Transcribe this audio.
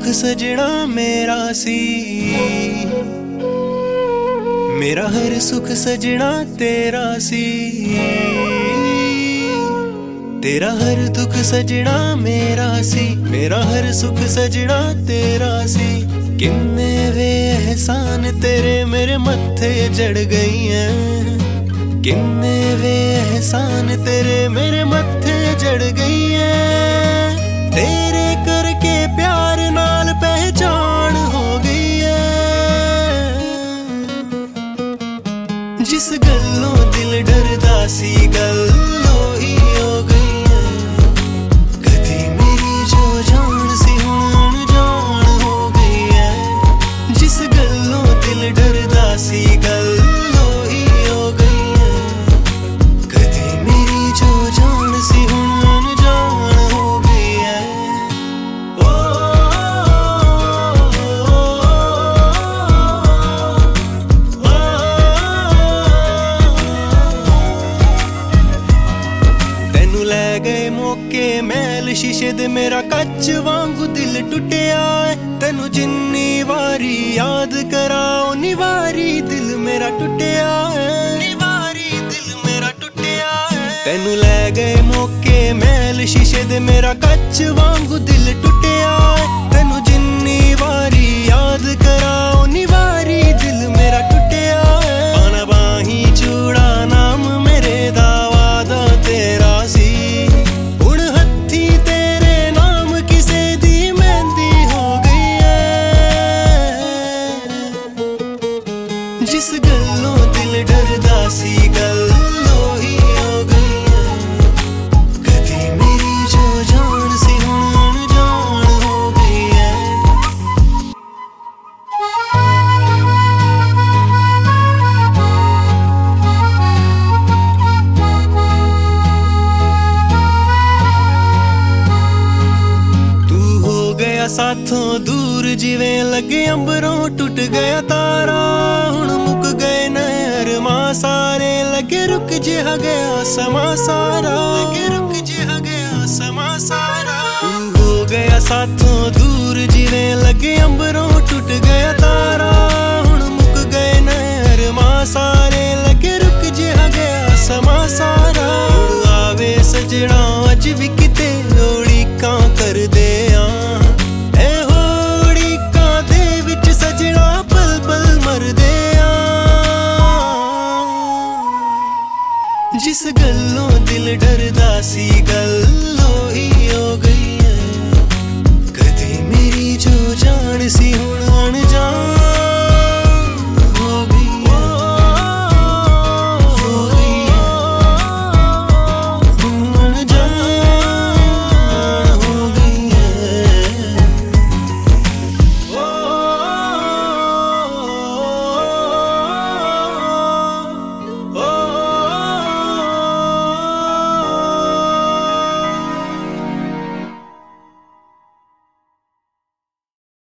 सजना मेरा सी, मेरा हर सुख सजना तेरा सी, तेरा हर दुख सजना मेरा सी, मेरा हर सुख सजना तेरा सी। किन्ने वे एहसान तेरे मेरे मत्थे जड़ गई हैं, किन्ने वे एहसान तेरे मेरे मत्थे जड़ गई हैं। तेरे करके प्यार नाल पहचान हो गई है, जिस गल्लों दिल डरदा सी गल्लों ही हो गई है। कदी मेरी जो जान सी हुण अनजान हो गई है, जिस गल्लों दिल डरदा सी गल्लों ही हो गई है। कदी मेरी जो जान सी हुण अनजान हो गई है। तेनू लै गए मौके मैल शीशे दे मेरा कच वांगू दिल टुटिया है। तेनू जिन्नी वारी याद करा उन्नी वारी दिल मेरा टुटिया है, वारी दिल मेरा टुटिया है। तेनू लै गए मौके मैल शीशे दे मेरा कच वांगू दिल टुटिया है। तेनू जिन्नी वारी याद करा उन्नी वारी दिल मेरा टुटिया है। पाना बाही चूड़ा नाम मेरे दा वादा तेरा सी, हुण हत्थी तेरे नाम किसे दी मेहंदी हो गई है। जिस गल्लों दिल डरदा सी गल्लों ही हो गई है। कदी मेरी जो जान सी हुण अनजान हो गई है। तू हो गया साथों दूर जिवें लगे अंबरों टूट गया तारा। हुण मुक गए नरमा सारे लगे रुक जिहा गया समा सारा, लगे रुक जिहा गया समा सारा। तू हो गया साथों दूर जिवें लगे अंबरों टूट गया तारा। हुण मुक गए नरमा सारे लगे रुक जिहा गया समा सारा। हुण आवे सजना अज भी किते उड़ीकां कर दे जिस गल्लों दिल डरदा सी गल्लों ही हो गई है। कदी मेरी जो जान सी हुण